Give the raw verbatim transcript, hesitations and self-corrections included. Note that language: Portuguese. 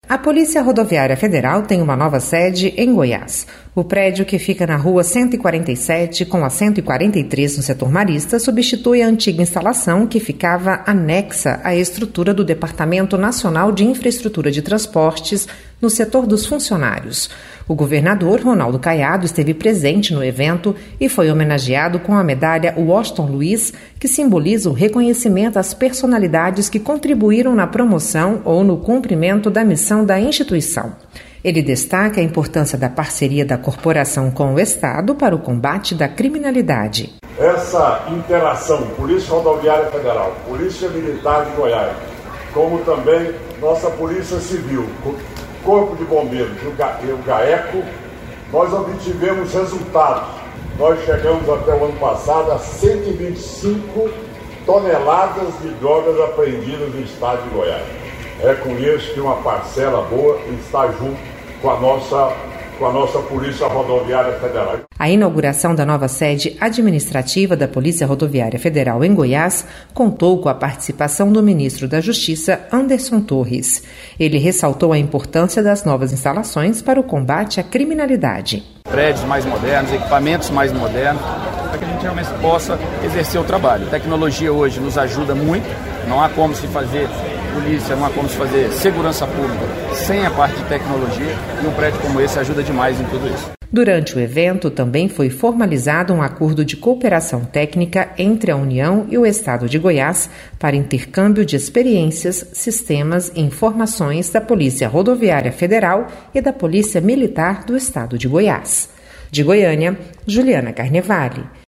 A Polícia Rodoviária Federal tem uma nova sede em Goiás. O prédio, que fica na rua cento e quarenta e sete com a cento e quarenta e três no setor marista, substitui a antiga instalação que ficava anexa à estrutura do Departamento Nacional de Infraestrutura de Transportes no setor dos funcionários. O governador Ronaldo Caiado esteve presente no evento e foi homenageado com a medalha Washington Luiz, que simboliza o reconhecimento às personalidades que contribuíram na promoção ou no cumprimento da missão da instituição. Ele destaca a importância da parceria da corporação com o Estado para o combate da criminalidade. Essa interação Polícia Rodoviária Federal, Polícia Militar de Goiás, como também nossa Polícia Civil, Corpo de Bombeiros e o GAECO, nós obtivemos resultados. Nós chegamos até o ano passado a cento e vinte e cinco toneladas de drogas apreendidas no estado de Goiás. É com isso que uma parcela boa está junto com a nossa, com a nossa Polícia Rodoviária Federal. A inauguração da nova sede administrativa da Polícia Rodoviária Federal em Goiás contou com a participação do ministro da Justiça, Anderson Torres. Ele ressaltou a importância das novas instalações para o combate à criminalidade. Prédios mais modernos, equipamentos mais modernos, para que a gente realmente possa exercer o trabalho. A tecnologia hoje nos ajuda muito, não há como se fazer polícia, não há como se fazer segurança pública sem a parte de tecnologia, e um prédio como esse ajuda demais em tudo isso. Durante o evento, também foi formalizado um acordo de cooperação técnica entre a União e o Estado de Goiás para intercâmbio de experiências, sistemas e informações da Polícia Rodoviária Federal e da Polícia Militar do Estado de Goiás. De Goiânia, Juliana Carnevale.